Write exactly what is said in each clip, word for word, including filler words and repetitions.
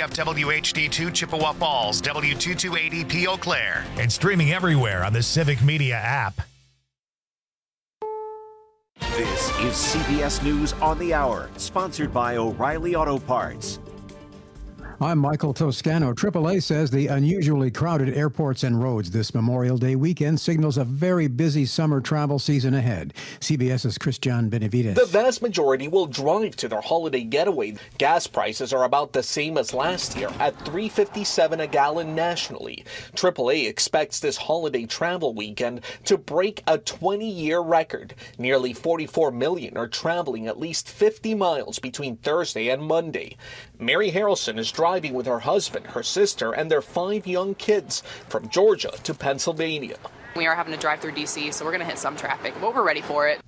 F W H D two Chippewa Falls, W two two eight E P Eau Claire. And streaming everywhere on the Civic Media app. This is C B S News on the Hour, sponsored by O'Reilly Auto Parts. I'm Michael Toscano. triple A says the unusually crowded airports and roads this Memorial Day weekend signals a very busy summer travel season ahead. CBS's Christian Benavides. The vast majority will drive to their holiday getaway. Gas prices are about the same as last year at three dollars and fifty-seven cents a gallon nationally. triple A expects this holiday travel weekend to break a twenty-year record. Nearly forty-four million are traveling at least fifty miles between Thursday and Monday. Mary Harrelson is driving with her husband, her sister, and their five young kids from Georgia to Pennsylvania. We are having to drive through D C, so we're going to hit some traffic, but we're ready for it.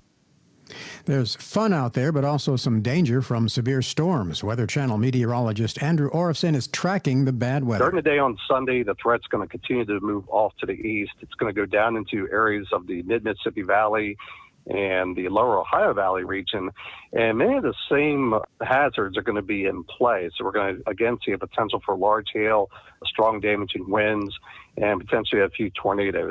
There's fun out there, but also some danger from severe storms. Weather Channel meteorologist Andrew Orifson is tracking the bad weather. During the day on Sunday, the threat's going to continue to move off to the east. It's going to go down into areas of the mid-Mississippi Valley and the lower Ohio Valley region, and many of the same hazards are going to be in play. So we're going to, again, see a potential for large hail, strong damaging winds, and potentially a few tornadoes.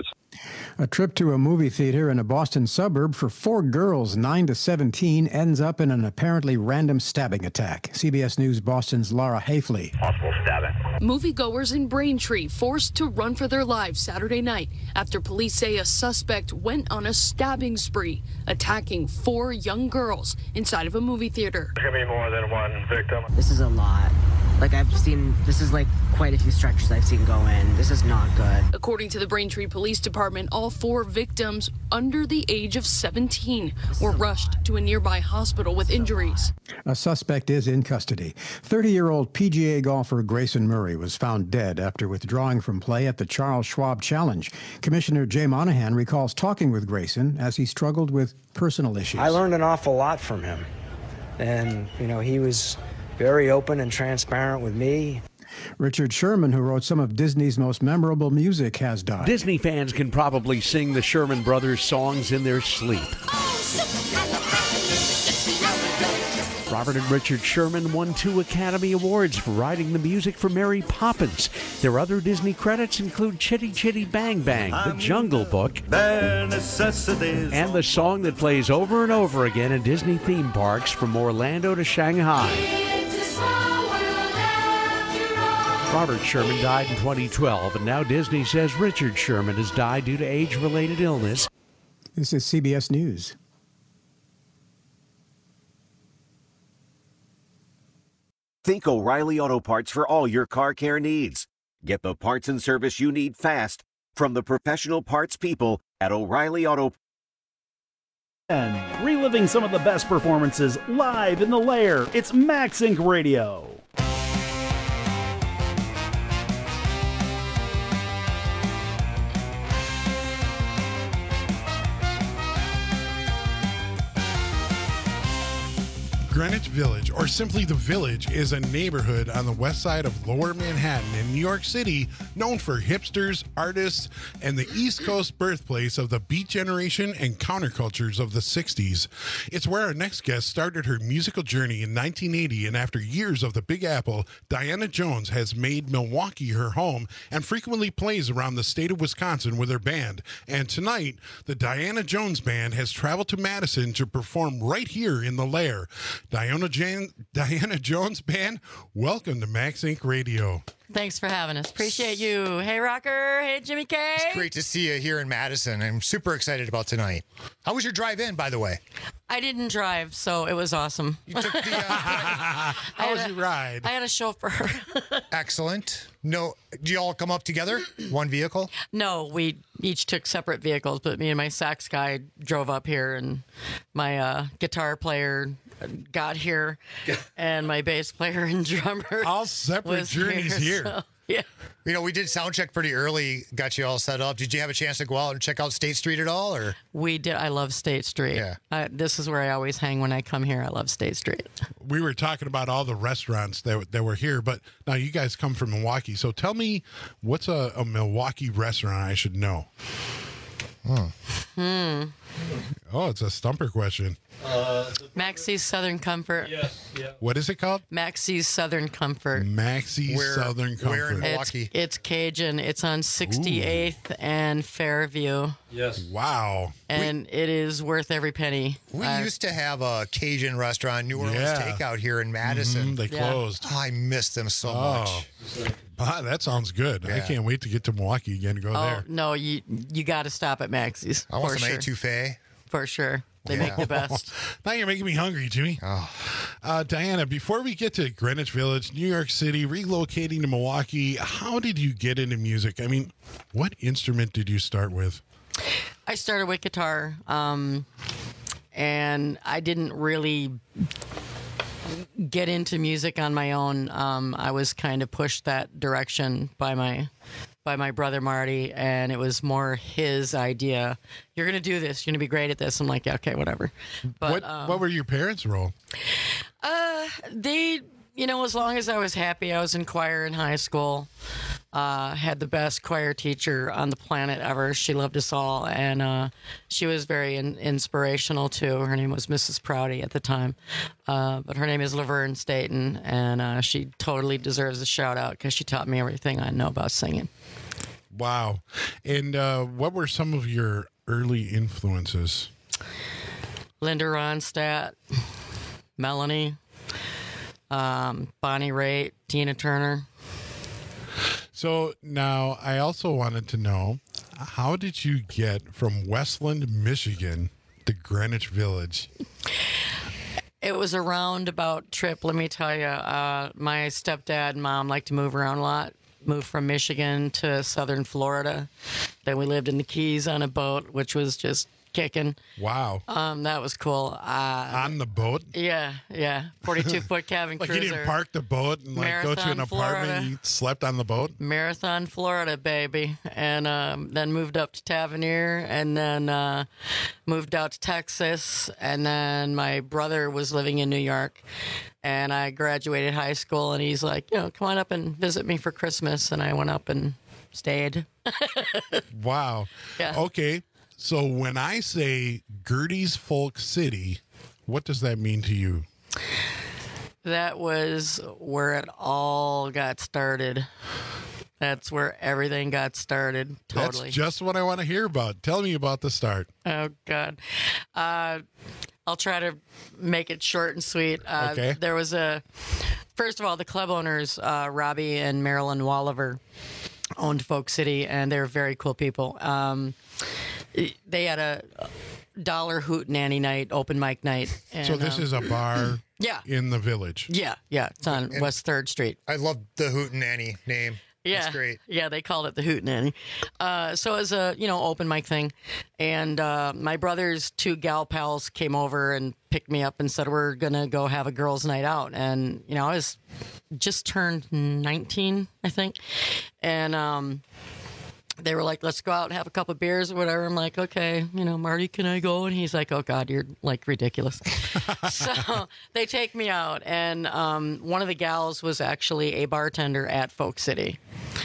A trip to a movie theater in a Boston suburb for four girls, nine to seventeen, ends up in an apparently random stabbing attack. C B S News Boston's Laura Hafley. Possible stabbing. Moviegoers in Braintree forced to run for their lives Saturday night after police say a suspect went on a stabbing spree, attacking four young girls inside of a movie theater. There's going to be more than one victim. This is a lot. Like I've seen, this is like quite a few stretchers I've seen go in. This is not good. According to the Braintree Police Department, all four victims under the age of seventeen were rushed to a nearby hospital with injuries. A suspect is in custody. thirty-year-old P G A golfer Grayson Murray was found dead after withdrawing from play at the Charles Schwab Challenge. Commissioner Jay Monahan recalls talking with Grayson as he struggled with personal issues. I learned an awful lot from him. And, you know, he was very open and transparent with me. Richard Sherman, who wrote some of Disney's most memorable music, has died. Disney fans can probably sing the Sherman Brothers songs in their sleep. Robert and Richard Sherman won two Academy Awards for writing the music for Mary Poppins. Their other Disney credits include Chitty Chitty Bang Bang, The Jungle Book, and the song that plays over and over again in Disney theme parks from Orlando to Shanghai. Robert Sherman died in twenty twelve, and now Disney says Richard Sherman has died due to age-related illness. This is C B S News. Think O'Reilly Auto Parts for all your car care needs. Get the parts and service you need fast from the professional parts people at O'Reilly Auto Parts. And reliving some of the best performances live in the lair, it's MaxInc Radio. Greenwich Village, or simply The Village, is a neighborhood on the west side of Lower Manhattan in New York City known for hipsters, artists, and the East Coast birthplace of the Beat Generation and countercultures of the sixties. It's where our next guest started her musical journey in nineteen eighty, and after years of the Big Apple, Diana Jones has made Milwaukee her home and frequently plays around the state of Wisconsin with her band. And tonight, the Diana Jones Band has traveled to Madison to perform right here in the Lair. Diana, Jan- Diana Jones Band, welcome to MaxInc Radio. Thanks for having us. Appreciate you. Hey, Rocker. Hey, Jimmy K. It's great to see you here in Madison. I'm super excited about tonight. How was your drive in, by the way? I didn't drive, so it was awesome. You took the, uh, How was a, your ride? I had a chauffeur. Excellent. No, do you all come up together? One vehicle? No, we each took separate vehicles, but me and my sax guy drove up here, and my uh, guitar player got here, and my bass player and drummer all separate journeys here. here. So, yeah. You know, we did sound check pretty early, got you all set up. Did you have a chance to go out and check out State Street at all? Or we did. I love State Street. Yeah. I, this is where I always hang when I come here. I love State Street. We were talking about all the restaurants that, that were here, but now you guys come from Milwaukee. So tell me, what's a, a Milwaukee restaurant I should know? Hmm. Hmm. Oh, it's a stumper question. Uh, Maxie's Southern Comfort. Yes, yeah. What is it called? Maxie's Southern Comfort. Maxie's Where- Southern Comfort. where in It's, Milwaukee? it's Cajun. It's on sixty-eighth and Fairview. Yes. Wow. And it is worth every penny. We Uh, used to have a Cajun restaurant, New Orleans Yeah. Takeout here in Madison. Mhm, they Yeah. closed. Oh, I miss them so Oh. much. Ah, that sounds good. I Yeah. can't wait to get to Milwaukee again to go Oh there. no, you you got to stop at Maxie's. I want for some sure. etouffee. For sure, they Yeah. make the best. Now you're making me hungry, Jimmy. Oh. Uh, Diana, before we get to Greenwich Village, New York City, relocating to Milwaukee, how did you get into music? I mean, what instrument did you start with? I started with guitar, um, and I didn't really get into music on my own. Um, I was kind of pushed that direction by my by my brother Marty, and it was more his idea. You're gonna do this. You're gonna be great at this. I'm like, yeah, okay, whatever. But what, um, what were your parents' role? Uh, they, you know, as long as I was happy, I was in choir in high school. Uh, had the best choir teacher on the planet ever. She loved us all, and uh, she was very in- inspirational too. Her name was Missus Prouty at the time, uh, but her name is Laverne Staten, and uh, she totally deserves a shout out because she taught me everything I know about singing. Wow. And uh, what were some of your early influences? Linda Ronstadt, Melanie, um, Bonnie Raitt, Tina Turner. So now I also wanted to know, how did you get from Westland, Michigan to Greenwich Village? It was a roundabout trip, let me tell you. Uh, my stepdad and mom like to move around a lot. Moved from Michigan to southern Florida. Then we lived in the Keys on a boat, which was just kicking. Wow. Um, that was cool. Uh, On the boat? yeah, yeah. forty-two foot cabin Like cruiser. you didn't park the boat and like go to an Marathon, apartment, Florida. you slept on the boat? Marathon, Florida, baby. And um, then moved up to Tavernier, and then uh, moved out to Texas. And then my brother was living in New York, and I graduated high school, and he's like, you know, come on up and visit me for Christmas. And I went up and stayed. Wow. Yeah. Okay. So when I say Gertie's Folk City, what does that mean to you? That was where it all got started. That's where everything got started. Totally. That's just what I want to hear about. Tell me about the start. Oh, God. Uh, I'll try to make it short and sweet. Uh, Okay. There was a, first of all, the club owners, uh, Robbie and Marilyn Walliver, owned Folk City, and they're very cool people. Um, they had a dollar hootenanny night, open mic night. And, so this um, is a bar yeah. in the village. Yeah, yeah. It's on And- West third Street. I love the Hootenanny name. Yeah, That's great. Yeah, they called it the Hootenanny. Uh, so it was a you know open mic thing, and uh, my brother's two gal pals came over and picked me up and said we're gonna go have a girls' night out. And you know I was just turned nineteen, I think, and um, they were like, let's go out and have a couple of beers or whatever. I'm like, okay, you know, Marty, can I go? And he's like, oh God, you're like ridiculous. So they take me out, and um, one of the gals was actually a bartender at Folk City,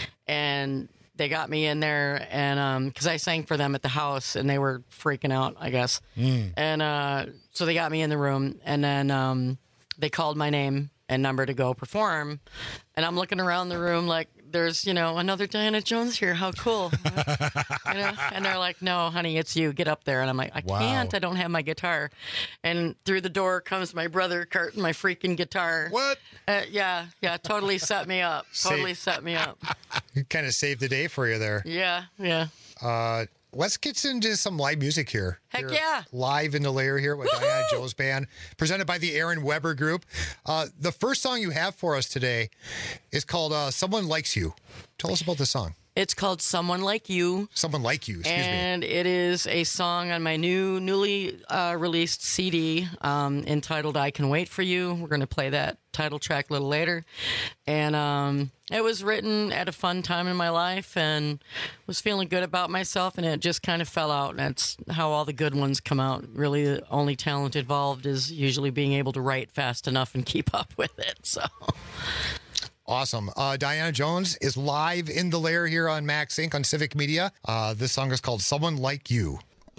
and they got me in there, and because I sang for them at the house, and they were freaking out, I guess. Mm. And uh, so they got me in the room, and then um, they called my name and number to go perform, and I'm looking around the room like, there's, you know, another Diana Jones here. How cool. You know? And they're like, no, honey, it's you. Get up there. And I'm like, I Wow. can't. I don't have my guitar. And through the door comes my brother carting my freaking guitar. What? Uh, yeah, yeah, totally set me up. Totally set me up. Kind of saved the day for you there. Yeah, yeah. Uh, let's get into some live music here. Heck Here, yeah. Live in the Lair here with Diana Jones Band, presented by the Aaron Weber Group. Uh, the first song you have for us today is called uh, Someone Likes You. Tell us about this song. It's called Someone Like You. Someone Like You, excuse me. And it is a song on my new, newly uh, released C D um, entitled I Can Wait For You. We're going to play that title track a little later. And um, it was written at a fun time in my life and was feeling good about myself, and it just kind of fell out. And that's how all the good ones come out. Really, the only talent involved is usually being able to write fast enough and keep up with it. So... Awesome. Uh, Diana Jones is live in the lair here on Max Incorporated on Civic Media. Uh, this song is called Someone Like You.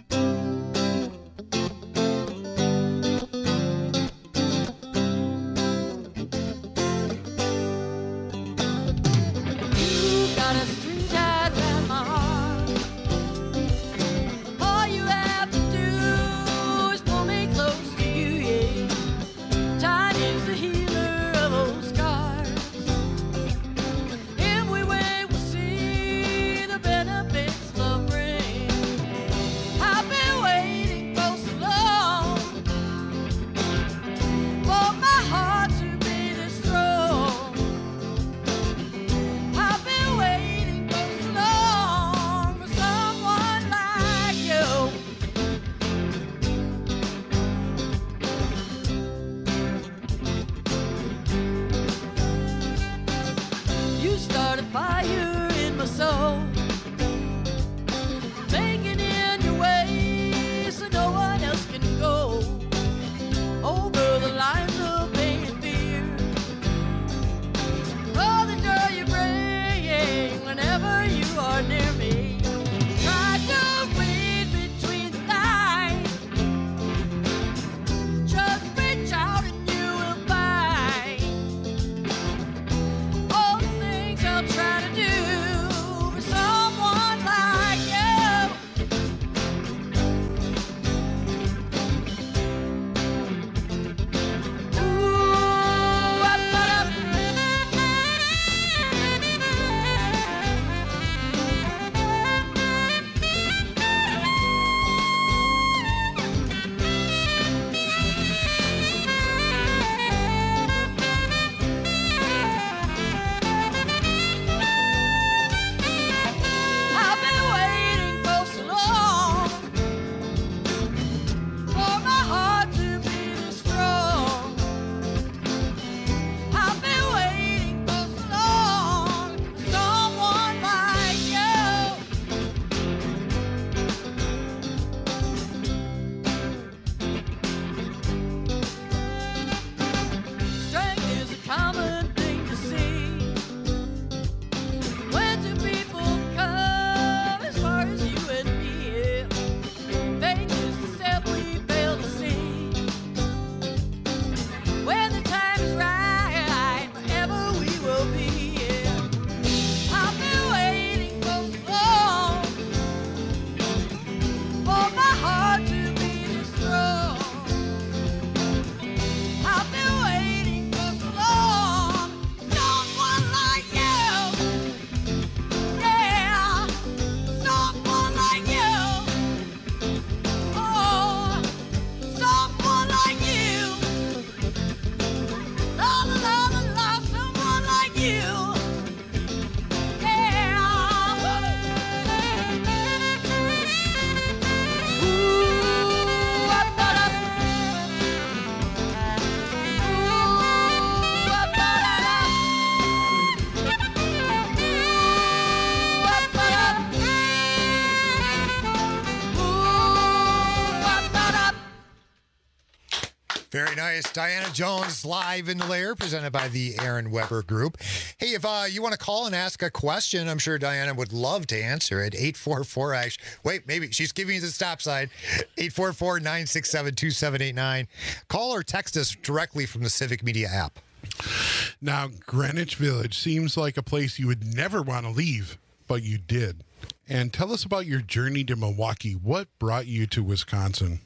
Very nice. Diana Jones live in the lair, presented by the Aaron Weber Group. Hey, if uh, you want to call and ask a question, I'm sure Diana would love to answer it. eight four four, actually. Wait, maybe she's giving you the stop sign. eight four four, nine six seven, two seven eight nine. Call or text us directly from the Civic Media app. Now, Greenwich Village seems like a place you would never want to leave, but you did. And tell us about your journey to Milwaukee. What brought you to Wisconsin?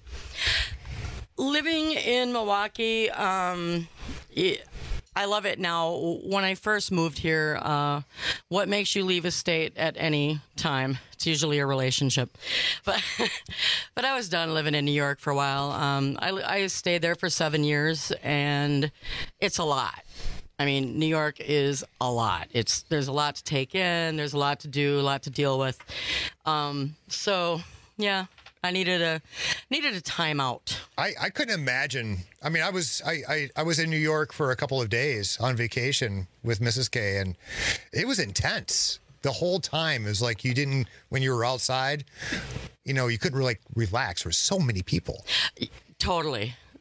Living in Milwaukee, um, it, I love it now. When I first moved here, uh, what makes you leave a state at any time? It's usually a relationship. But but I was done living in New York for a while. Um, I, I stayed there for seven years, and it's a lot. I mean, New York is a lot. It's there's a lot to take in. There's a lot to do, a lot to deal with. Um, so, yeah. I needed a needed a timeout. I, I couldn't imagine. I mean, I was I, I, I was in New York for a couple of days on vacation with Missus K, and it was intense the whole time. It was like you didn't, when you were outside, you know, you couldn't really like, relax. There were so many people. Totally.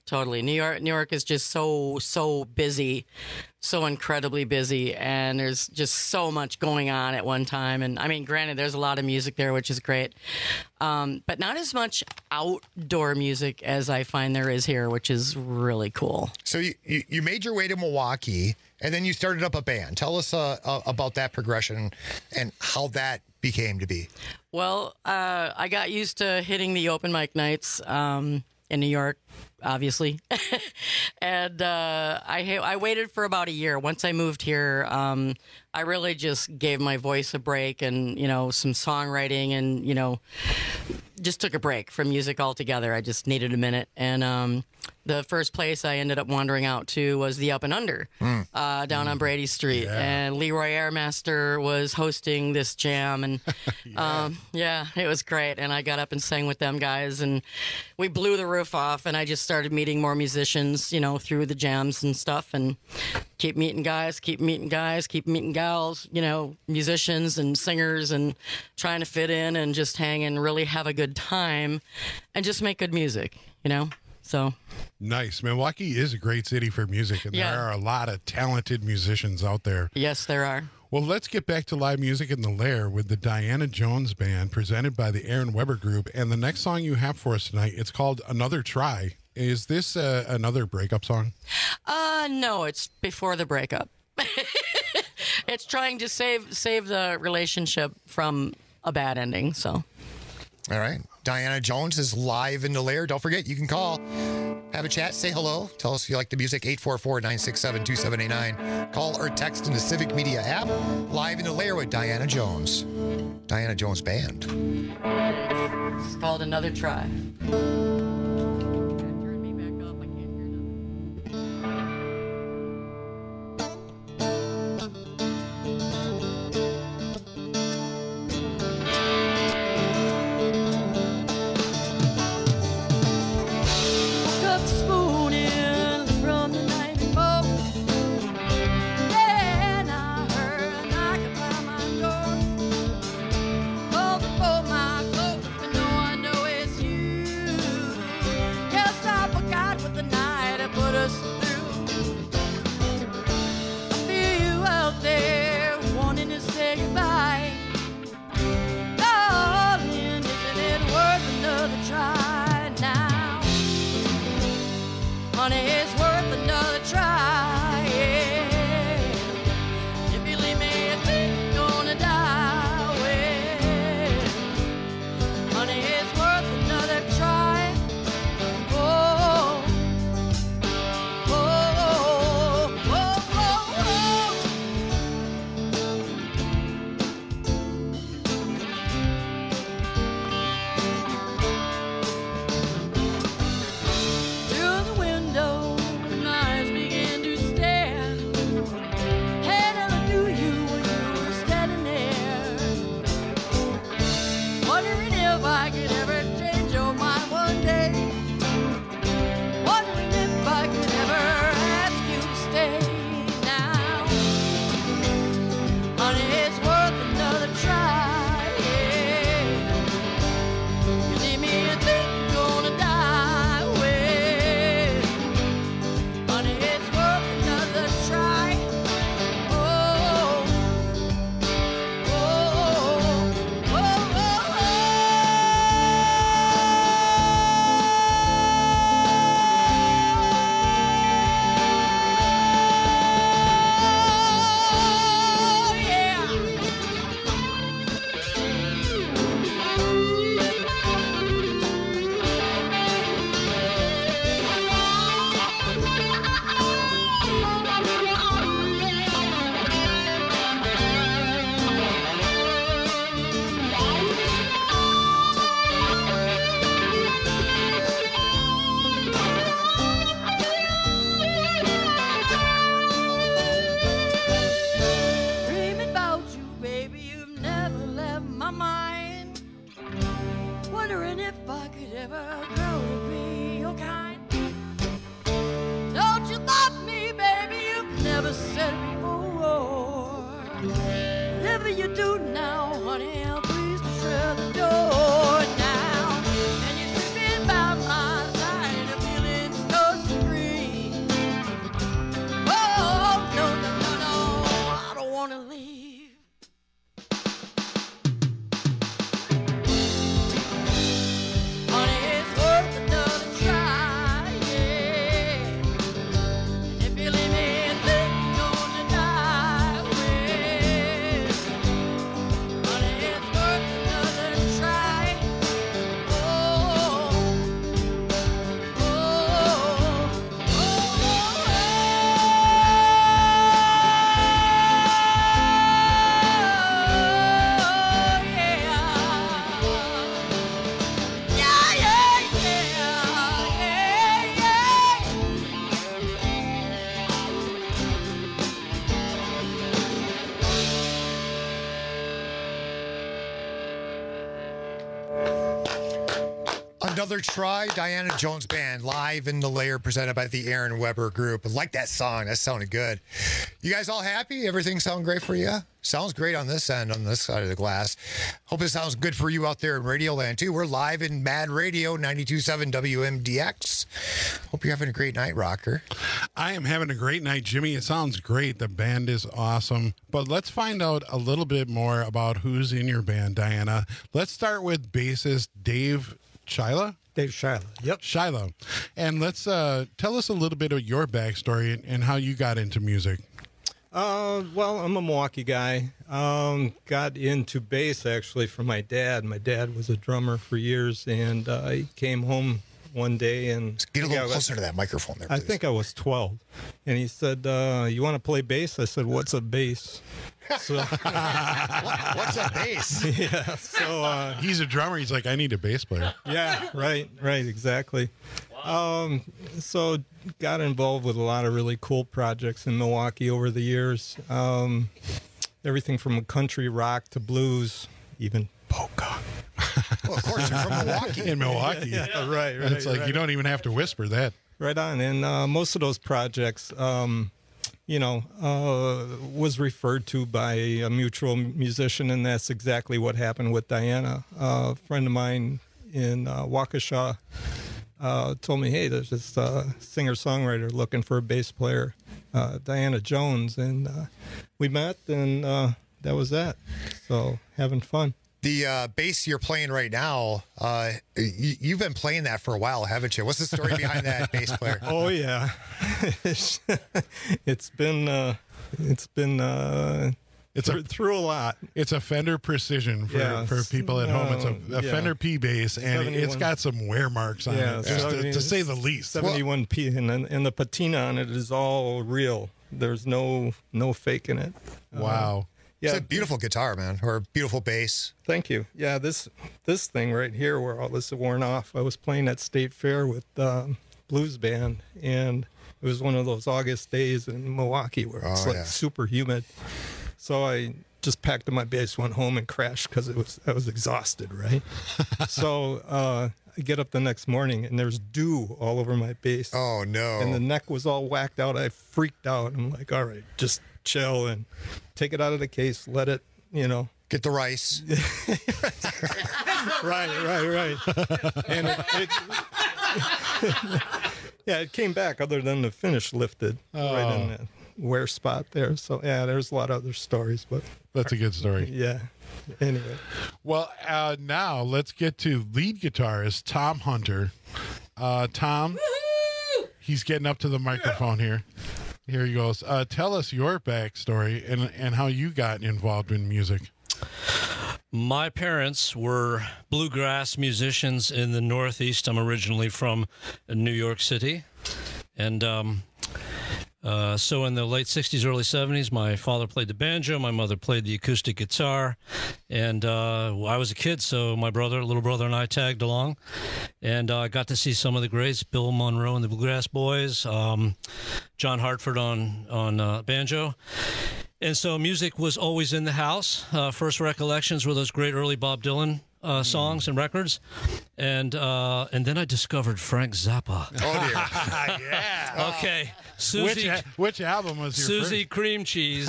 totally. New York, New York is just so so busy, so incredibly busy, and there's just so much going on at one time. And I mean, granted, there's a lot of music there, which is great, um, but not as much outdoor music as I find there is here, which is really cool. So you you, you made your way to Milwaukee, and then you started up a band. Tell us uh, uh, about that progression and how that became to be. Well, uh, I got used to hitting the open mic nights um, in New York, obviously, and uh, I ha- I waited for about a year. Once I moved here, um, I really just gave my voice a break, and you know, some songwriting, and you know, just took a break from music altogether. I just needed a minute, and um, the first place I ended up wandering out to was the Up and Under mm. uh, down mm. on Brady Street, yeah. and Leroy Airmaster was hosting this jam, and yeah. Um, yeah, it was great. And I got up and sang with them guys, and we blew the roof off. And I just started meeting more musicians, you know, through the jams and stuff, and keep meeting guys, keep meeting guys, keep meeting gals, you know, musicians and singers, and trying to fit in and just hang and really have a good time, and just make good music, you know. So nice. Milwaukee is a great city for music, and yeah. there are a lot of talented musicians out there. Yes, there are. Well, let's get back to live music in the Lair with the Diana Jones Band, presented by the Aaron Weber Group. And the next song you have for us tonight, it's called Another Try. Is this uh, another breakup song? Uh, no, it's before the breakup. It's trying to save save the relationship from a bad ending. So, all right. Diana Jones is live in the Lair. Don't forget, you can call, have a chat, say hello. Tell us if you like the music, eight four four, nine six seven, two seven eight nine. Call or text in the Civic Media app. Live in the Lair with Diana Jones. Diana Jones Band. It's called Another Try. Another try, Diana Jones Band, live in the lair, presented by the Aaron Weber Group. I like that song. That sounded good. You guys all happy? Everything sound great for you? Sounds great on this end, on this side of the glass. Hope it sounds good for you out there in Radio Land, too. We're live in Mad Radio, ninety-two point seven W M D X. Hope you're having a great night, Rocker. I am having a great night, Jimmy. It sounds great. The band is awesome. But let's find out a little bit more about who's in your band, Diana. Let's start with bassist Dave Shiloh. Dave Shiloh. Yep. Shiloh. And let's uh, tell us a little bit of your backstory and, and how you got into music. Uh, well, I'm a Milwaukee guy. Um, got into bass actually from my dad. My dad was a drummer for years, and uh, he came home one day and Just get a little closer was, to that microphone there, please. I think I was twelve, and he said, uh, "You want to play bass?" I said, "What's a bass?" So, what, what's a bass? Yeah. So uh, he's a drummer. He's like, I need a bass player. Yeah. Right. Right. Exactly. Um, so got involved with a lot of really cool projects in Milwaukee over the years. Um, everything from country rock to blues, even polka. Well, of course, you're from Milwaukee. In Milwaukee. Yeah, yeah, right, right. It's like right. you don't even have to whisper that. Right on. And uh, most of those projects, um, you know, uh, was referred to by a mutual musician, and that's exactly what happened with Diana. Uh, a friend of mine in uh, Waukesha uh, told me, hey, there's this uh, singer-songwriter looking for a bass player, uh, Diana Jones, and uh, we met, and uh, that was that. So having fun. The uh, bass you're playing right now, uh, you, you've been playing that for a while, haven't you? What's the story behind that bass player? Oh yeah, it's been uh, it's been uh, it's through, a, through a lot. It's a Fender Precision for, yeah, for people at home. It's a, a yeah. Fender P bass, and it's got some wear marks on yeah, it, just to, to say the least. seventy-one P, and and the patina on it is all real. There's no no fake in it. Wow. Uh, It's Yeah, a beautiful guitar, man, or a beautiful bass. Thank you. Yeah, this this thing right here, where all this is worn off, I was playing at State Fair with um, Blues Band, and it was one of those August days in Milwaukee where it's Oh, like yeah. super humid. So I just packed up my bass, went home, and crashed because it was I was exhausted, right? so uh, I get up the next morning, and there's dew all over my bass. Oh no! And the neck was all whacked out. I freaked out. I'm like, all right, just chill and take it out of the case, let it, you know. Get the rice. right, right, right. And it, it yeah, it came back other than the finish lifted Oh. right in the wear spot there. So, yeah, there's a lot of other stories, but. That's a good story. Yeah. Anyway. Well, uh, now let's get to lead guitarist Tom Hunter. Uh, Tom, he's getting up to the microphone here. Here he goes. Uh, tell us your backstory and and how you got involved in music. My parents were bluegrass musicians in the Northeast. I'm originally from New York City. And um, uh, so in the late sixties, early seventies, my father played the banjo. My mother played the acoustic guitar. And uh, I was a kid, so my brother, little brother, and I tagged along. And I uh, got to see some of the greats, Bill Monroe and the Bluegrass Boys, um, John Hartford on, on uh, banjo. And so music was always in the house. Uh, first recollections were those great early Bob Dylan uh, songs and records. And uh, and then I discovered Frank Zappa. Oh, dear. Yeah. Okay. Susie, which, which album was your Susie first? Cream Cheese.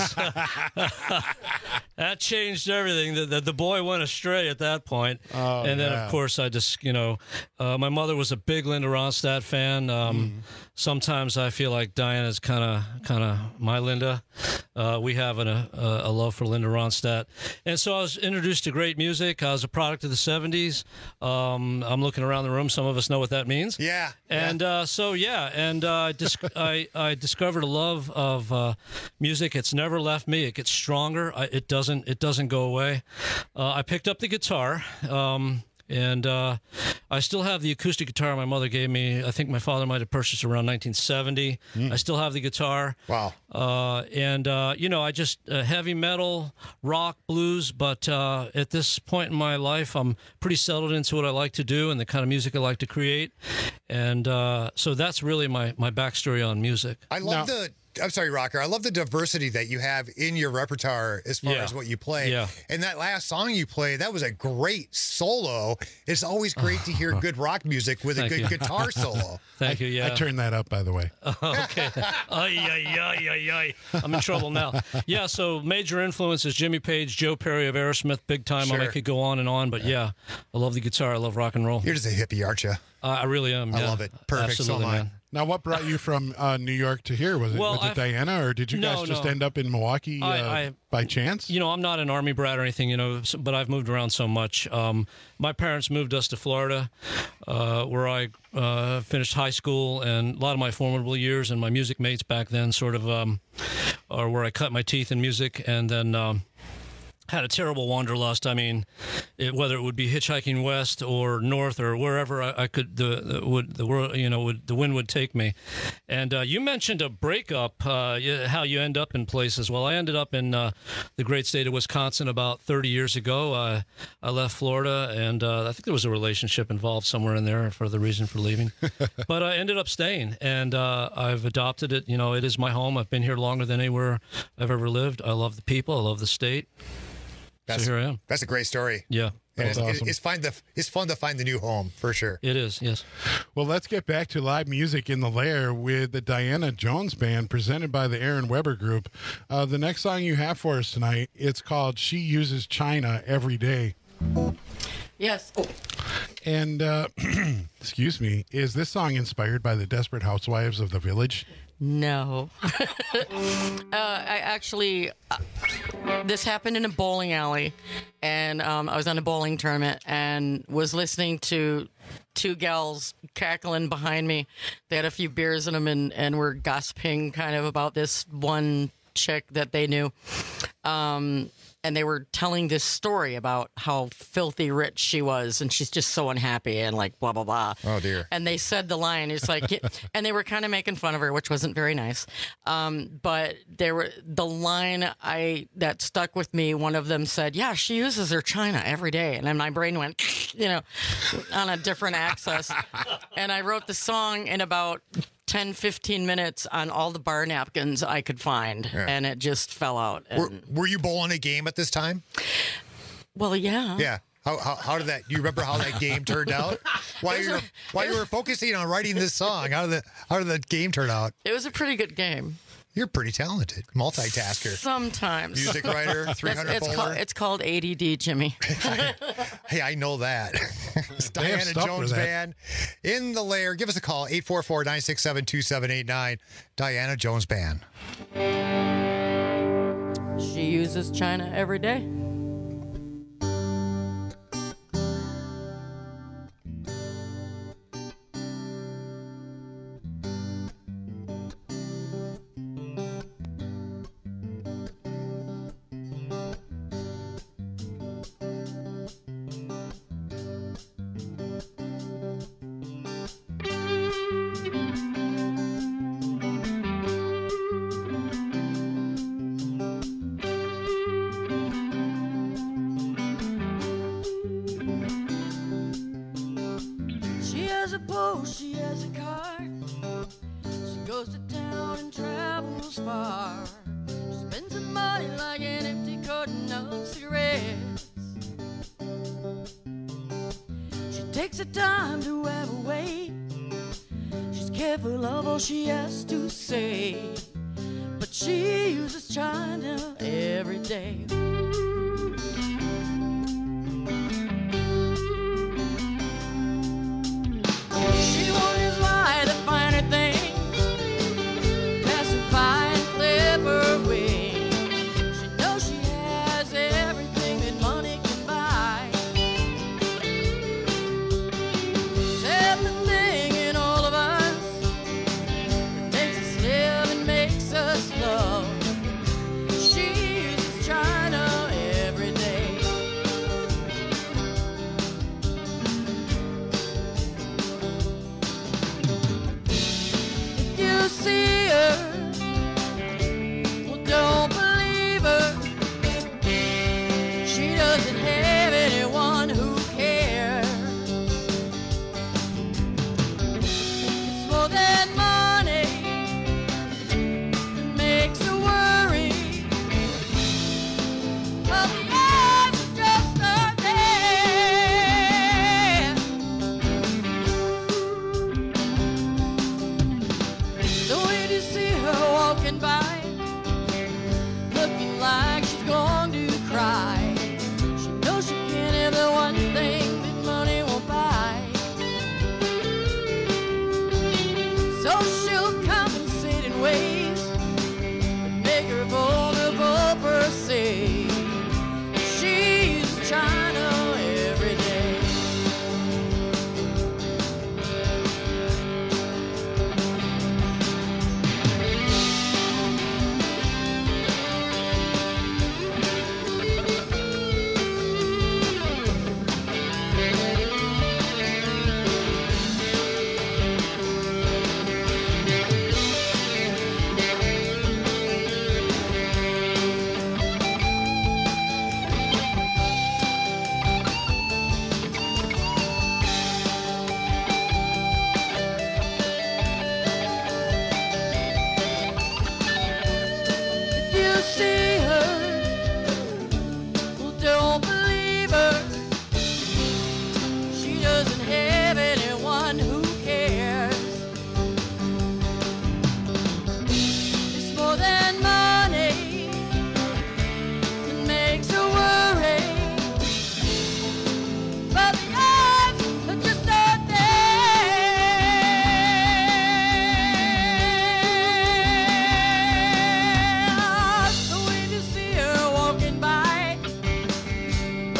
That changed everything. The, the, the boy went astray at that point. Oh, and then, yeah. of course, I just, you know, uh, my mother was a big Linda Ronstadt fan. Um, Mm. Sometimes I feel like Diana's kind of kind of my Linda. Uh, we have an, a, a love for Linda Ronstadt. And so I was introduced to great music. I was a product of the seventies. Um, I'm looking around the room. Some of us know what that means. Yeah. And uh, so, yeah, and uh, I, dis- I, I discovered a love of uh, music. It's never left me. It gets stronger. I, it doesn't It doesn't go away. Uh, I picked up the guitar, um, and uh, I still have the acoustic guitar my mother gave me. I think my father might have purchased around nineteen seventy. Mm. I still have the guitar. Wow. Uh, and, uh, you know, I just uh, heavy metal, rock, blues, but uh, at this point in my life, I'm pretty settled into what I like to do and the kind of music I like to create. And uh, so that's really my, my backstory on music. I love now, the I'm sorry, Rocker. I love the diversity that you have in your repertoire as far Yeah. as what you play. Yeah. And that last song you played, that was a great solo. It's always great to hear good rock music with a Thank good you. guitar solo. Thank you. Yeah. I turned that up, by the way. Okay. Ay, ay, ay, ay, ay. I'm in trouble now. Yeah, so major influences, Jimmy Page, Joe Perry of Aerosmith, big time. Sure. I could go on and on, but yeah, I love the guitar. I love rock and roll. You're just a hippie, aren't you? Uh, I really am. I yeah. love it. Perfect. Absolutely, so am I. man. Now, what brought you from uh, New York to here? Was it, Well, was it I've- Diana, or did you No, guys just no. end up in Milwaukee uh, I- I- by chance? You know, I'm not an army brat or anything, you know, s- but I've moved around so much. Um, my parents moved us to Florida, uh, where I uh, finished high school, and a lot of my formidable years and my music mates back then sort of um, are where I cut my teeth in music, and then um, had a terrible wanderlust. I mean, it, whether it would be hitchhiking west or north or wherever I, I could, the, the would the world, you know, would the wind would take me. And uh, you mentioned a breakup, uh, y- how you end up in places. Well, I ended up in uh, the great state of Wisconsin about thirty years ago. Uh, I left Florida, and uh, I think there was a relationship involved somewhere in there for the reason for leaving. But I ended up staying, and uh, I've adopted it. You know, it is my home. I've been here longer than anywhere I've ever lived. I love the people. I love the state. That's, so here I am. That's a great story. Yeah. And That's it's, awesome. it's, fun to, it's fun to find the new home, for sure. It is, yes. Well, let's get back to live music in the Lair with the Diana Jones Band, presented by the Aaron Weber Group. Uh, the next song you have for us tonight, it's called She Uses China Every Day. Yes. Oh. And, uh, excuse me, is this song inspired by the Desperate Housewives of the Village? No. uh, I actually, uh, this happened in a bowling alley, and um, I was on a bowling tournament and was listening to two gals cackling behind me. They had a few beers in them and, and were gossiping kind of about this one chick that they knew. Um, and they were telling this story about how filthy rich she was, and she's just so unhappy and like blah, blah, blah. Oh, dear. And they said the line, it's like, and they were kind of making fun of her, which wasn't very nice. Um, but there were the line I that stuck with me. One of them said, yeah, she uses her china every day. And then my brain went, you know, on a different axis. And I wrote the song in about ten, fifteen minutes on all the bar napkins I could find. Yeah. And it just fell out. Were, And, were you bowling a game at this time? well, yeah. Yeah. How, how, how did that? You remember how that game turned out? While you were while you were focusing on writing this song, how did the how did the game turn out? It was a pretty good game. You're pretty talented, multitasker, Sometimes. music writer, three It's, hundred it's, bowler. called, it's called A D D, Jimmy. Hey, I know that. It's They have Diana stuff for Jones that. Band in the Lair. Give us a call, eight four four, nine six seven, two seven eight nine. Diana Jones Band. She uses china every day. She has a boat, she has a car. She goes to town and travels far. She spends her money like an empty carton of cigarettes. She takes her time to have a way. She's careful of all she has to say. But she uses China every day. She wonders why the finer things pass her by in clever ways. She knows she has everything that money can buy. Except the thing in all of us that makes us live and makes us love. She uses China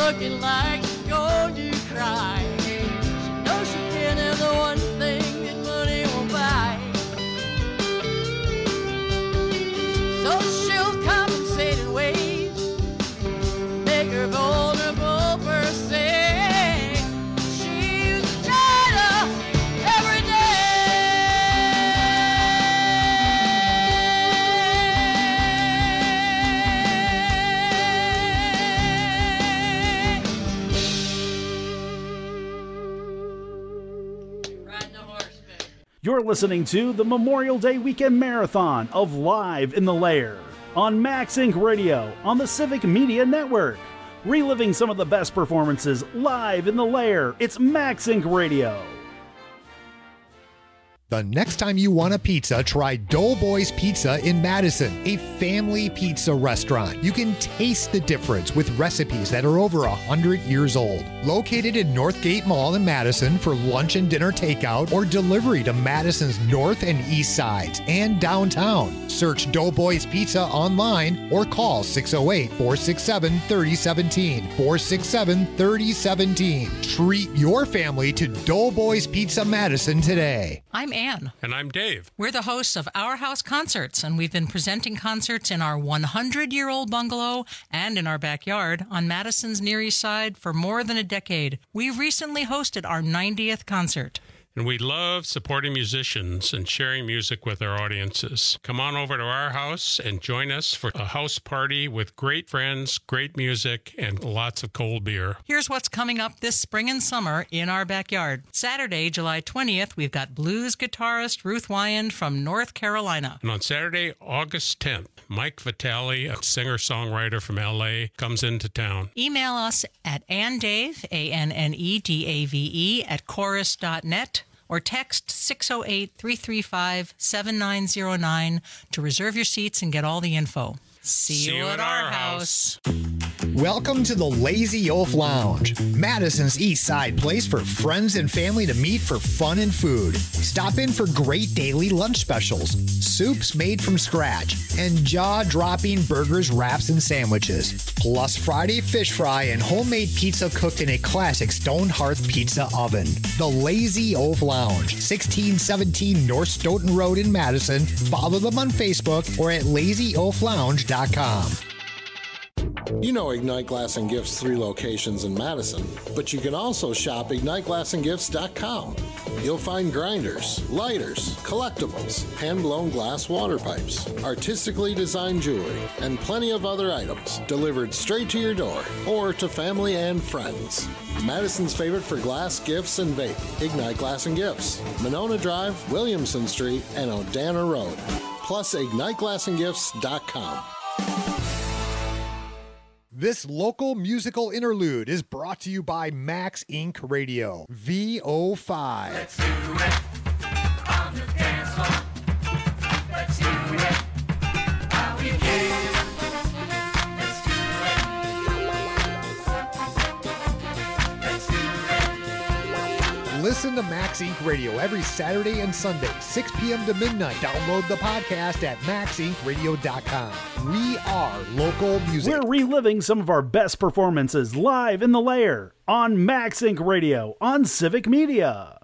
looking like she's going to cry. She knows she can't have the one thing that money won't buy. So she'll compensate in ways, make her vulnerable per se. She's China every day. You're listening to the Memorial Day Weekend Marathon of Live in the Lair on Max Inc Radio on the Civic Media Network. Reliving some of the best performances live in the Lair, it's Max Inc Radio. The next time you want a pizza, try Doughboys Pizza in Madison, a family pizza restaurant. You can taste the difference with recipes that are over one hundred years old. Located in Northgate Mall in Madison for lunch and dinner takeout or delivery to Madison's north and east sides and downtown. Search Doughboys Pizza online or call six oh eight, four six seven, three oh one seven, four six seven, three oh one seven. Treat your family to Doughboys Pizza Madison today. I'm Ann. And I'm Dave. We're the hosts of Our House Concerts, and we've been presenting concerts in our one hundred year old bungalow and in our backyard on Madison's Near East Side for more than a decade. We recently hosted our ninetieth concert. And we love supporting musicians and sharing music with our audiences. Come on over to our house and join us for a house party with great friends, great music, and lots of cold beer. Here's what's coming up this spring and summer in our backyard. Saturday, July twentieth, we've got blues guitarist Ruth Wyand from North Carolina. And on Saturday, August tenth, Mike Vitale, a singer-songwriter from L A, comes into town. Email us at annedave, A N N E D A V E, at chorus dot net. Or text six oh eight, three three five, seven nine oh nine to reserve your seats and get all the info. See, See you at our house. Welcome to the Lazy Oaf Lounge, Madison's East Side place for friends and family to meet for fun and food. Stop in for great daily lunch specials, soups made from scratch, and jaw-dropping burgers, wraps, and sandwiches. Plus Friday fish fry and homemade pizza cooked in a classic stone hearth pizza oven. The Lazy Oaf Lounge, sixteen seventeen North Stoughton Road in Madison. Follow them on Facebook or at lazy oaf lounge dot com. You know Ignite Glass and Gifts' three locations in Madison, but you can also shop ignite glass and gifts dot com. You'll find grinders, lighters, collectibles, hand-blown glass water pipes, artistically designed jewelry, and plenty of other items delivered straight to your door or to family and friends. Madison's favorite for glass, gifts, and vape, Ignite Glass and Gifts, Monona Drive, Williamson Street, and Odana Road. Plus ignite glass and gifts dot com. This local musical interlude is brought to you by Max Incorporated. Radio, V O five. Let's do it on the dance floor. Let's do it how we can. Let's do it. Let's do it. Listen to Max Incorporated. Radio every Saturday and Sunday, six p.m. to midnight. Download the podcast at max inc radio dot com. We are local music. We're reliving some of our best performances live in the Lair on Max Incorporated. Radio on Civic Media.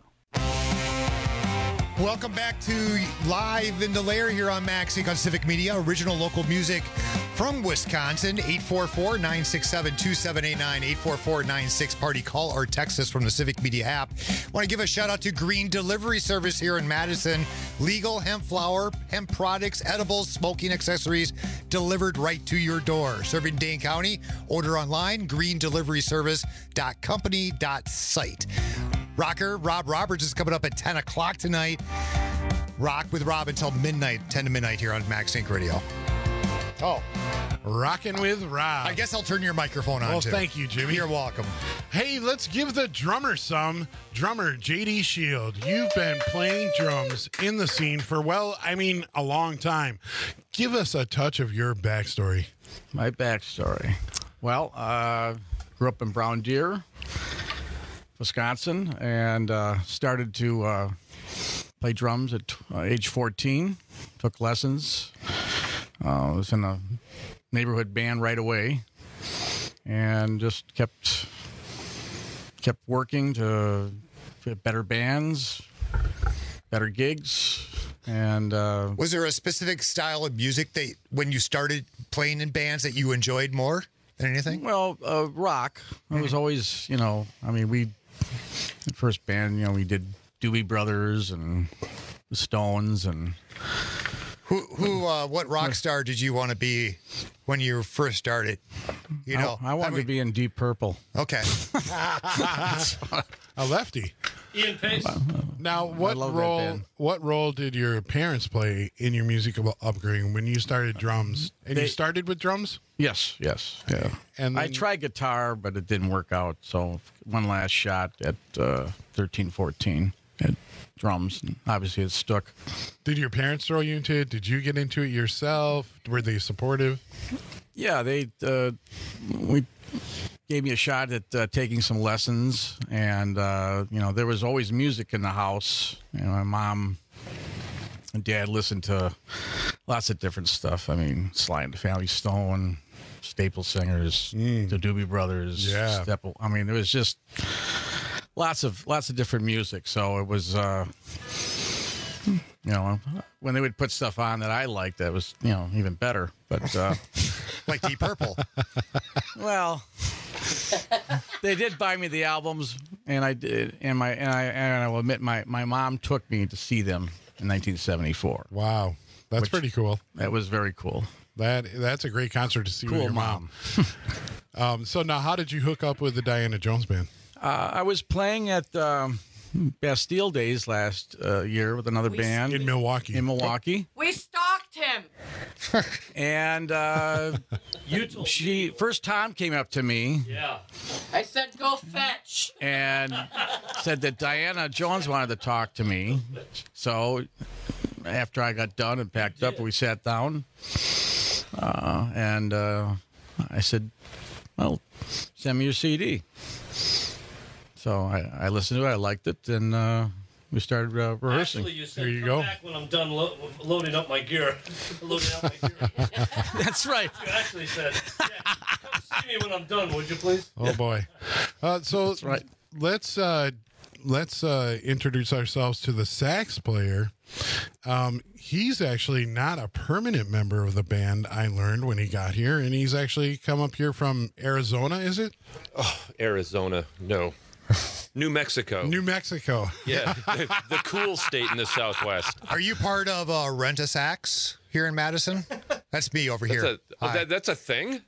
Welcome back to Live in the Lair here on Max Inc on Civic Media. Original local music from Wisconsin. eight four four, nine six seven, two seven eight nine, eight four four, nine six party. Call or text us from the Civic Media app. Want to give a shout out to Green Delivery Service here in Madison. Legal hemp flour, hemp products, edibles, smoking accessories delivered right to your door. Serving Dane County. Order online, green delivery service dot company dot site. Rocker Rob Roberts is coming up at ten o'clock tonight. Rock with Rob until midnight, ten to midnight here on Max Inc Radio. Oh. Rocking with Rob. I guess I'll turn your microphone on, Well, too. thank you, Jimmy. You're welcome. Hey, let's give the drummer some. Drummer J D Shield, you've been playing drums in the scene for, well, I mean, a long time. Give us a touch of your backstory. My backstory. Well, uh, grew up in Brown Deer, Wisconsin, and uh, started to uh, play drums at uh, age fourteen. Took lessons. Uh, was in a neighborhood band right away. and just kept kept working to get better bands, better gigs. And uh, was there a specific style of music that when you started playing in bands that you enjoyed more than anything? Well, uh, rock. It was always, you know, I mean, we, the first band, you know, we did Doobie Brothers and the Stones and... Who, who, uh, what rock star did you want to be when you first started? You know, I, I wanted I mean, to be in Deep Purple. Okay. A lefty. Ian Pace. Now, what role what role did your parents play in your musical upbringing when you started drums? And they, you started with drums? Yes, yes, yeah. And then, I tried guitar, but it didn't work out. So one last shot at uh, thirteen, fourteen at drums, and obviously it stuck. Did your parents throw you into it? Did you get into it yourself? Were they supportive? Yeah, they uh, we. gave me a shot at uh, taking some lessons, and uh, you know there was always music in the house. You know, my mom and dad listened to lots of different stuff. I mean, Sly and the Family Stone, Staple Singers, mm. the Doobie Brothers, yeah. Stepple. I mean, there was just lots of lots of different music. So it was, uh, you know, when they would put stuff on that I liked, that was you know even better. But uh, like Deep Purple. Well. They did buy me the albums, and I did, and my and I and I will admit my, my mom took me to see them in nineteen seventy-four. Wow, that's pretty cool. That was very cool. That that's a great concert to see cool with your mom. mom. um, so now, how did you hook up with the Diana Jones Band? Uh, I was playing at um, Bastille Days last uh, year with another we band in Milwaukee. In Milwaukee, we stalked him. And uh, you told she me. first Tom came up to me. Yeah. I said, go fetch. And said that Diana Jones wanted to talk to me. So after I got done and packed up, we sat down. Uh, and uh, I said, well, send me your C D. So I, I listened to it. I liked it. And uh, we started uh, rehearsing. Actually, you said, there you come go. back when I'm done lo- loading up my gear. loading up my gear. That's right. You actually said, yeah, come see me when I'm done, would you please? Oh, boy. Uh, so That's right. let's uh, let's uh, introduce ourselves to the sax player. Um, he's actually not a permanent member of the band, I learned when he got here, and he's actually come up here from Arizona, is it? Oh, Arizona, no. New Mexico. New Mexico. Yeah, the, the cool state in the Southwest. Are you part of uh, Rent-A-Sax here in Madison? That's me over that's here. A, oh, that, that's a thing?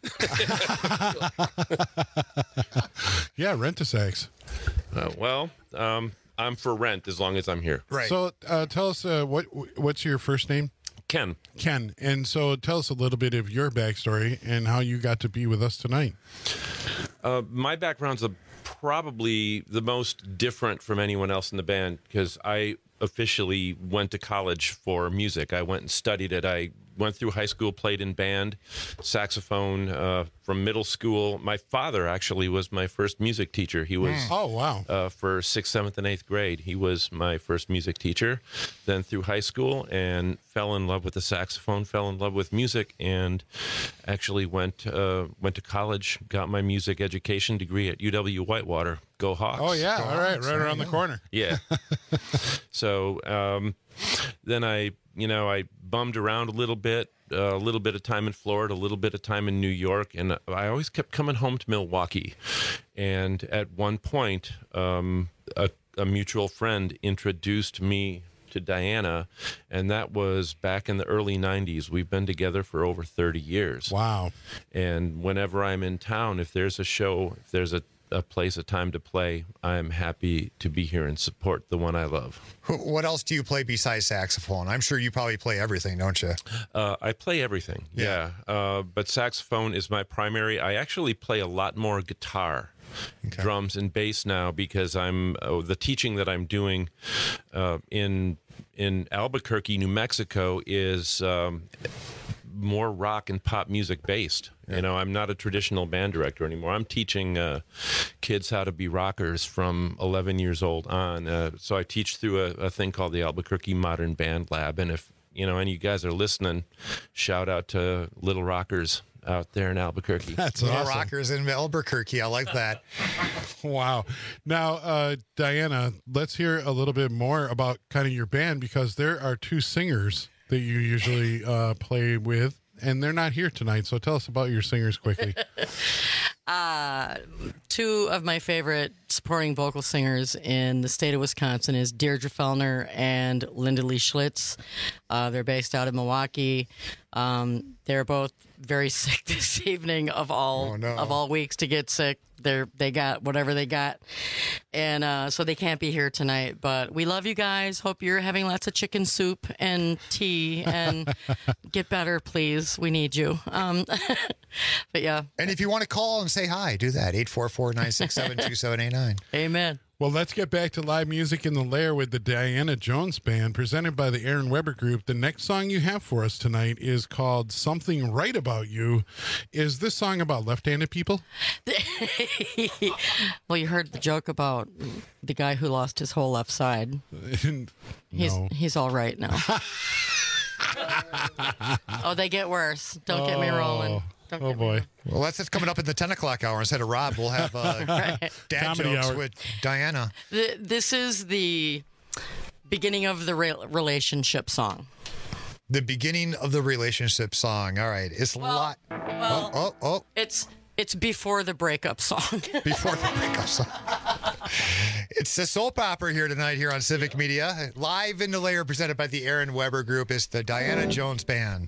Yeah, Rent-A-Sax. Uh, well, um, I'm for rent as long as I'm here. Right. So uh, tell us, uh, what what's your first name? Ken. Ken. And so tell us a little bit of your backstory and how you got to be with us tonight. Uh, my background's a probably the most different from anyone else in the band because I officially went to college for music. I went and studied it. I went through high school, played in band, saxophone uh, from middle school. My father actually was my first music teacher. He was oh wow uh, for sixth, seventh, and eighth grade. He was my first music teacher. Then through high school and fell in love with the saxophone, fell in love with music, and actually went uh, went to college. Got my music education degree at U W Whitewater. Go Hawks! Oh yeah, Go all right, Hawks, right around yeah. the corner. Yeah. So um, then I, you know, I bummed around a little bit, uh, a little bit of time in Florida, a little bit of time in New York, and I always kept coming home to Milwaukee. And at one point, um, a, a mutual friend introduced me to Diana, and that was back in the early nineties. We've been together for over thirty years. Wow. And whenever I'm in town, if there's a show, if there's a a place, a time to play, I'm happy to be here and support the one I love. What else do you play besides saxophone? I'm sure you probably play everything, don't you? Uh, I play everything, yeah. yeah. Uh, but saxophone is my primary. I actually play a lot more guitar, okay. drums, and bass now because I'm uh, the teaching that I'm doing uh, in in Albuquerque, New Mexico, is um, more rock and pop music based. Yeah. You know, I'm not a traditional band director anymore. I'm teaching uh, kids how to be rockers from eleven years old on. Uh, so I teach through a, a thing called the Albuquerque Modern Band Lab. And if, you know, any of you guys are listening, shout out to Little Rockers out there in Albuquerque. That's Little awesome. Rockers in Albuquerque. I like that. Wow. Now, uh, Diana, let's hear a little bit more about kind of your band, because there are two singers that you usually uh, play with, and they're not here tonight. So tell us about your singers quickly. Uh, two of my favorite supporting vocal singers in the state of Wisconsin is Deirdre Fellner and Linda Lee Schlitz. Uh, they're based out of Milwaukee. Um, they're both very sick this evening of all Oh, no. of all weeks to get sick. They're they got whatever they got, and uh, so they can't be here tonight. But we love you guys. Hope you're having lots of chicken soup and tea, and get better, please. We need you. Um, but yeah. And if you want to call and say hi, do that. eight four four, nine six seven, two seven eight nine. Amen. Well, let's get back to live music in the Lair with the Diana Jones Band, presented by the Aaron Weber Group. The next song you have for us tonight is called Something Right About You. Is this song about left-handed people? Well, you heard the joke about the guy who lost his whole left side. No. He's he's all right now. Oh, they get worse. Don't get me rolling. Don't Oh, boy. Well, that's it's coming up in the ten o'clock hour. Instead of Rob, we'll have uh, Right. dad Comedy jokes hour. with Diana. Th- This is the beginning of the re- relationship song. The beginning of the relationship song. All right. It's a lot. Well, oh, oh, oh. It's it's before the breakup song. Before the breakup song. It's the soap opera here tonight here on Civic Media. Live in the Lair, presented by the Aaron Weber Group. It's the Diana Jones Band.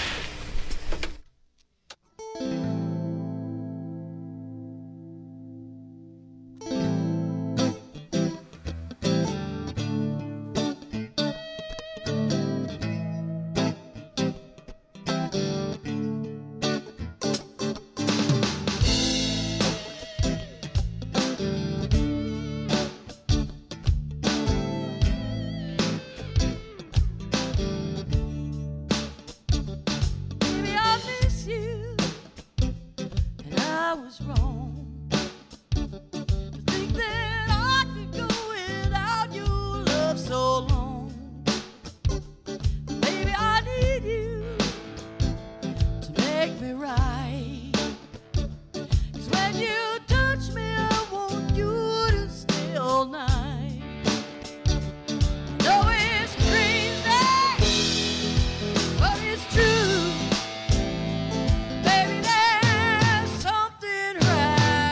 Baby, I miss you, and I was wrong to think that I could go without your love so long. Baby, I need you to make me right. 'Cause when you touch me, I want you to stay all night. I know it's crazy, but it's true. Baby, there's something right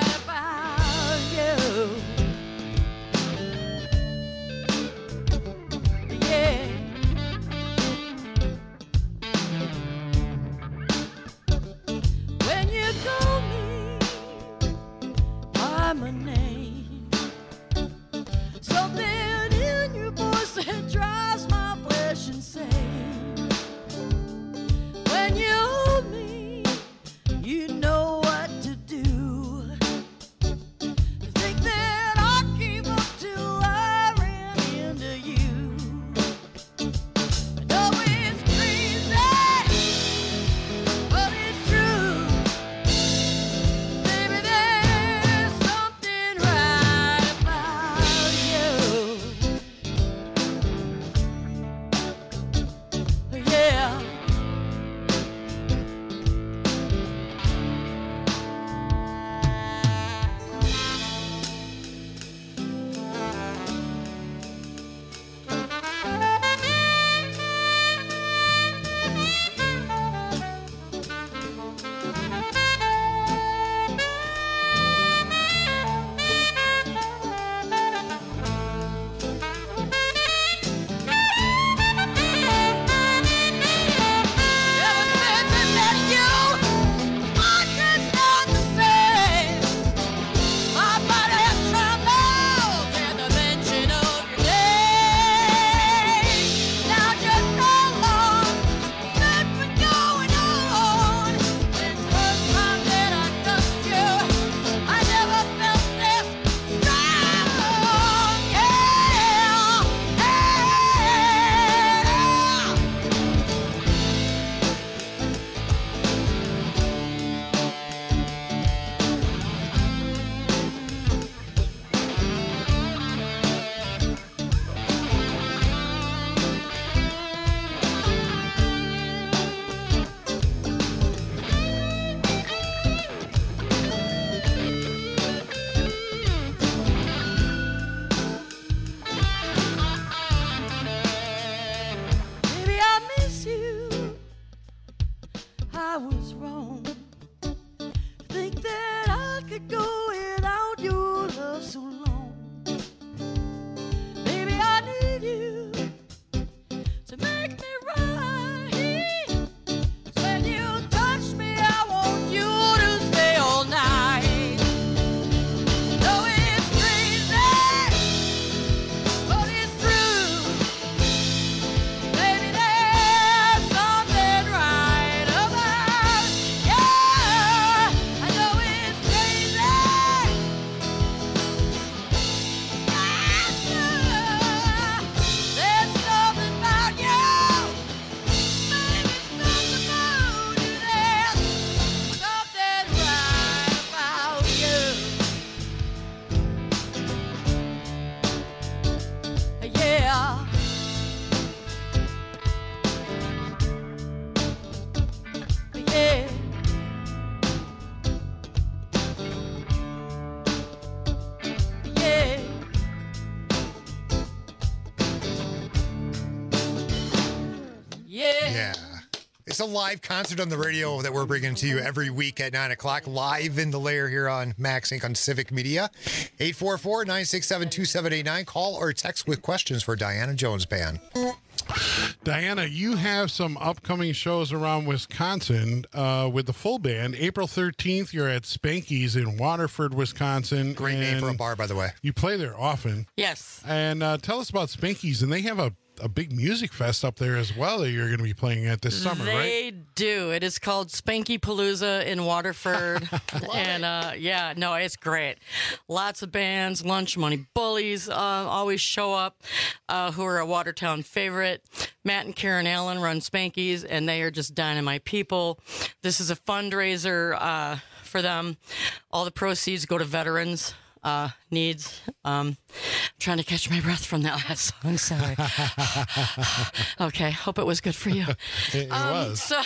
It's a live concert on the radio that we're bringing to you every week at nine o'clock, live in the lair here on Max Inc on Civic Media. eight four four, nine six seven, two seven eight nine. Call or text with questions for Diana Jones Band. Diana, you have some upcoming shows around Wisconsin uh, with the full band. April thirteenth, you're at Spanky's in Waterford, Wisconsin. Great name for a bar, by the way. You play there often. Yes. And uh, tell us about Spanky's, and they have a a big music fest up there as well that you're going to be playing at this summer, they right? They do. It is called Spanky Palooza in Waterford. and uh, yeah, no, it's great. Lots of bands, Lunch Money Bullies uh, always show up, uh, who are a Watertown favorite. Matt and Karen Allen run Spanky's, and they are just dynamite people. This is a fundraiser uh, for them. All the proceeds go to veterans. Uh, needs. Um, I'm trying to catch my breath from that last song. Sorry. Okay. Hope it was good for you. It, it um, was. So,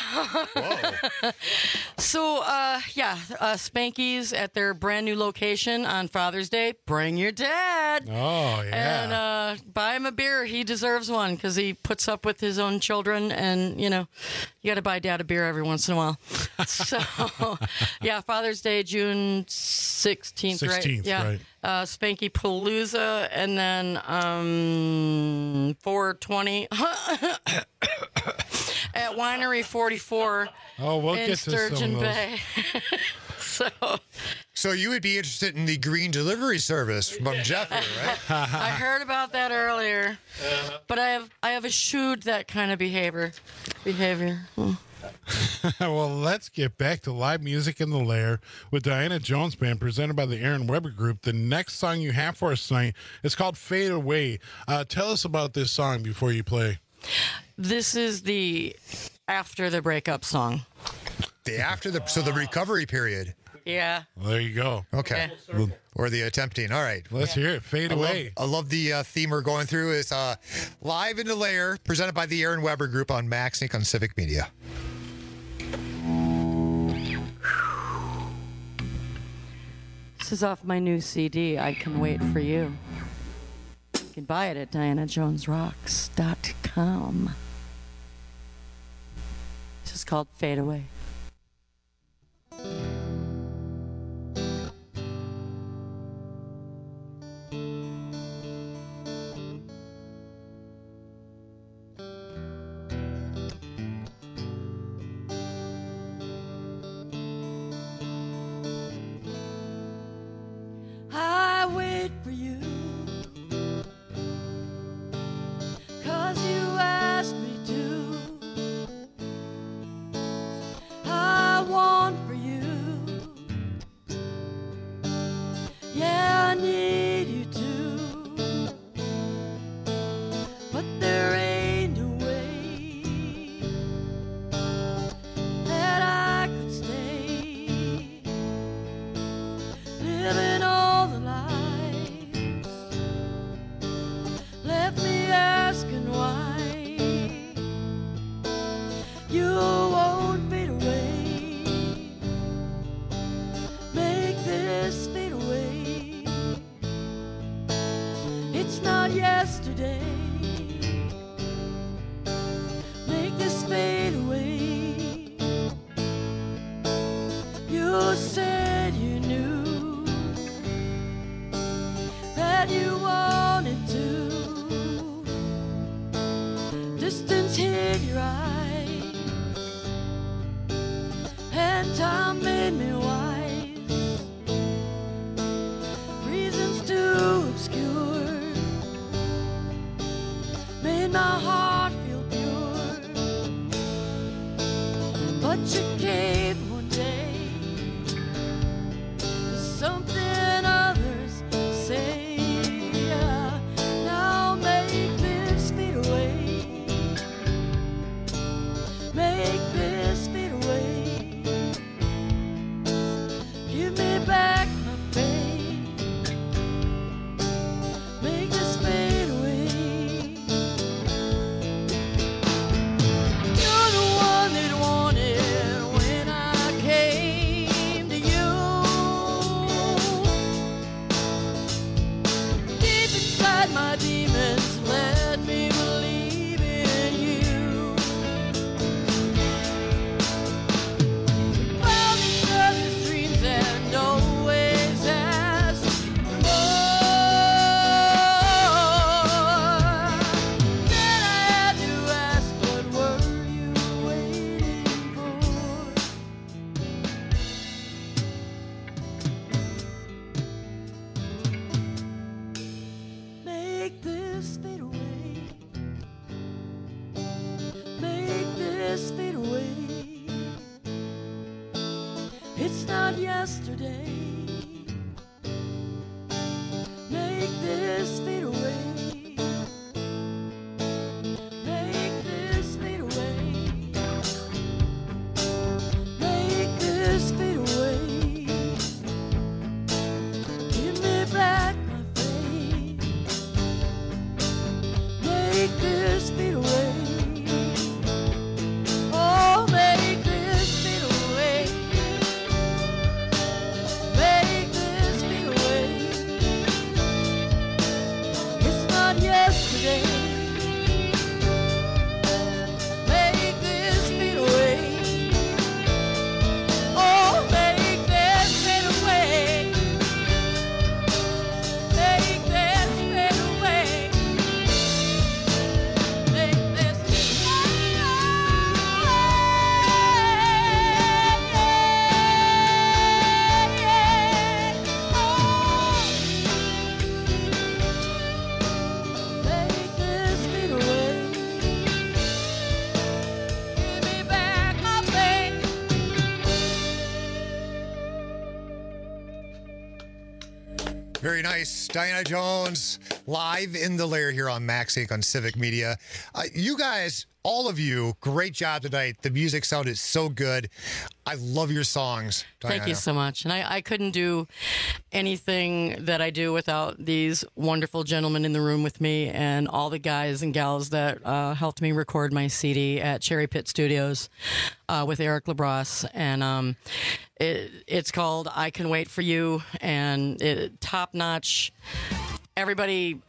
so uh, yeah, uh, Spanky's at their brand new location on Father's Day. Bring your dad. Oh, yeah. And uh, buy him a beer. He deserves one because he puts up with his own children. And, you know, you got to buy dad a beer every once in a while. So, yeah, Father's Day, June sixteenth, right? sixteenth, yeah. right. Uh, Spanky Palooza, and then um, four twenty at Winery forty-four oh, we'll in get to Sturgeon some of those. Bay. so, So you would be interested in the green delivery service from Jeffrey, right? I heard about that earlier, but I have I have eschewed that kind of behavior. Behavior. Hmm. Well, let's get back to live music in the lair with Diana Jones Band, presented by the Aaron Weber Group. The next song you have for us tonight is called Fade Away. Uh, tell us about this song before you play. This is the after the breakup song. The after the so the recovery period. Yeah. Well, there you go. Okay. Yeah. Or the attempting. All right. Let's hear it. Fade I Away. Love, I love the uh, theme we're going through. It's uh, live in the lair, presented by the Aaron Weber Group on Max Inc on Civic Media. This is off my new C D, I Can Wait For You. You can buy it at diana jones rocks dot com. This is called Fade Away. I wait for you, 'cause you asked me to. I want for you, yeah, I need you to, but there ain't no way that I could stay living all the lies left me asking why you won't fade away. Make this fade away. It's not yesterday. Make this fade away. You said you knew that you wanted to. Distance hid your eyes, and time made me wise. Reasons too obscure made my heart feel pure, but you came one day. Something others say. yesterday. Make this fade away. Make this fade away. Make this fade away. Give me back my faith. Make this fade away. Oh, make this fade away. Make this fade away. It's not yesterday. Make this fade away. Oh, make this fade away. Make this fade away. Make this Make this fade away. Give me back my faith. Very nice. Diana Jones, live in the lair here on Max Inc on Civic Media. Uh, you guys, all of you, great job tonight. The music sounded so good. I love your songs, Diana. Thank you so much. And I, I couldn't do anything that I do without these wonderful gentlemen in the room with me and all the guys and gals that uh, helped me record my C D at Cherry Pit Studios uh, with Eric LaBrosse. And um, it, it's called I Can Wait For You, and it, top-notch. Everybody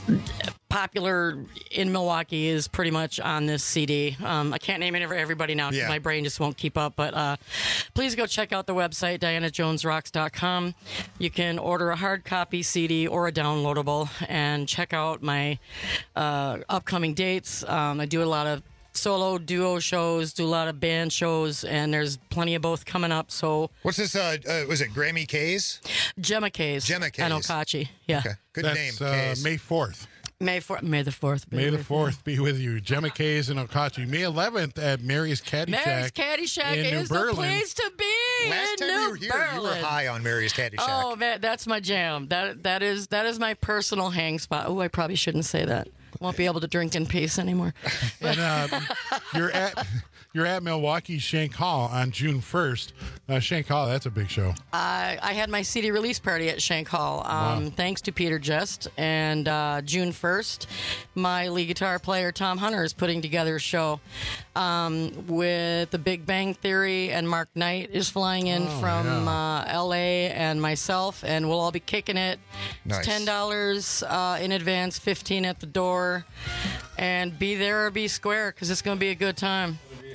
popular in Milwaukee is pretty much on this C D. Um, I can't name it for everybody now because Yeah. my brain just won't keep up. But uh, please go check out the website, diana jones rocks dot com. You can order a hard copy C D or a downloadable and check out my uh, upcoming dates. Um, I do a lot of solo duo shows, do a lot of band shows, and there's plenty of both coming up. So What's this? Uh, uh, was it Grammy K's? Gemma K's. Gemma K's. And Okachi. Yeah. Okay. Good That's, name, uh, K's. May fourth. May fourth. May the fourth. be May the with you. fourth be with you. Gemma K's and Okachi. May eleventh at Mary's Caddy Mary's Shack. Caddy Shack in New is the Berlin. place to be. Last in time New we were here, you were Berlin. high on Mary's Caddy Shack. Oh, man, that's my jam. That that is that is my personal hang spot. Oh, I probably shouldn't say that. Won't be able to drink in peace anymore. And uh, you're at you're at Milwaukee Shank Hall on June first. Uh, Shank Hall, that's a big show. I, I had my C D release party at Shank Hall, um, Wow. thanks to Peter Jest. And uh, June first, my lead guitar player, Tom Hunter, is putting together a show um, with The Big Bang Theory, and Mark Knight is flying in Oh, from yeah. uh, L A, and myself, and we'll all be kicking it. Nice. It's ten dollars uh, in advance, fifteen dollars at the door. And be there or be square, because it's going to be a good time.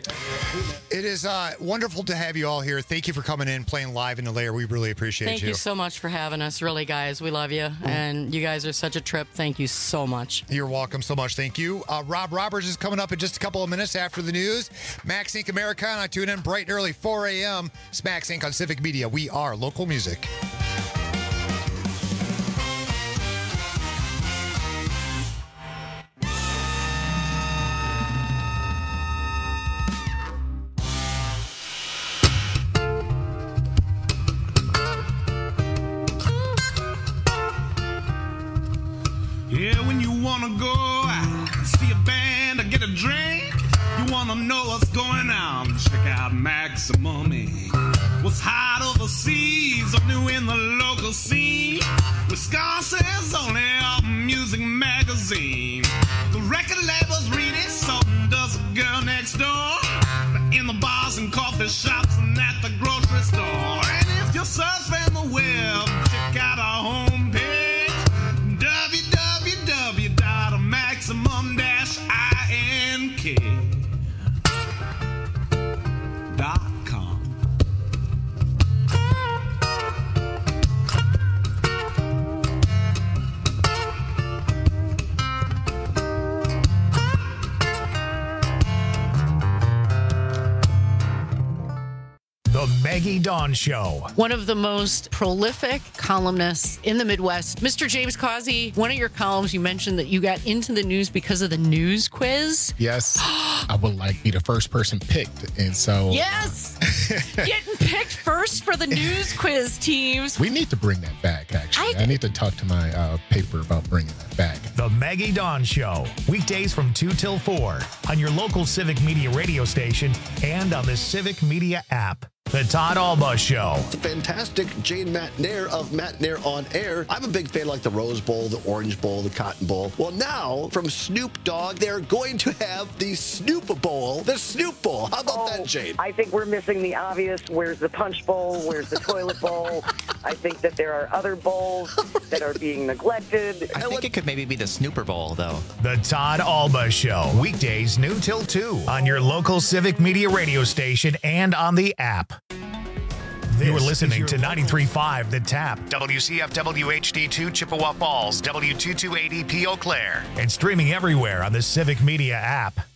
It is uh, wonderful to have you all here. Thank you for coming in, playing live in the lair. We really appreciate Thank you. you so much for having us, really, guys. We love you, and you guys are such a trip. Thank you so much. You're welcome so much. Thank you. Uh, Rob Roberts is coming up in just a couple of minutes after the news. Max Inc Americana, tune in bright and early, four a.m. It's Max Inc on Civic Media. We are local music. Yeah, when you wanna go out, see a band or get a drink, you wanna know what's going on, check out Maximum Incorporated. What's hot overseas, or new in the local scene, Wisconsin's only up music magazine. The record labels read it, so does the girl next door. In the bars and coffee shops and at the grocery store. And if you're surfing the web, check out our homepage, w w w dot maximum dash ink dot com. The Maggie Dawn Show. One of the most prolific columnists in the Midwest, Mister James Causey. One of your columns, you mentioned that you got into the news because of the news quiz. Yes, I would like be the first person picked, and so Yes. Getting picked first for the news quiz teams. We need to bring that back, actually. I, I need to talk to my uh, paper about bringing that back. The Maggie Dawn Show, weekdays from two till four on your local Civic Media radio station and on the Civic Media app. The Todd Alba Show. The fantastic Jane McNair of McNair on Air. I'm a big fan, like the Rose Bowl, the Orange Bowl, the Cotton Bowl. Well, now from Snoop Dogg, they're going to have the Snoop Bowl, the Snoop Bowl. How about oh, that, Jane? I think we're missing the obvious. Where's the Punch Bowl? Where's the Toilet Bowl? I think that there are other bowls that are being neglected. I think it could maybe be the Snooper Bowl, though. The Todd Alba Show, weekdays noon till two on your local Civic Media radio station and on the app. This you are listening to ninety-three point five The Tap, W C F W H D two Chippewa Falls, W two two eighty P Eau Claire, and streaming everywhere on the Civic Media app.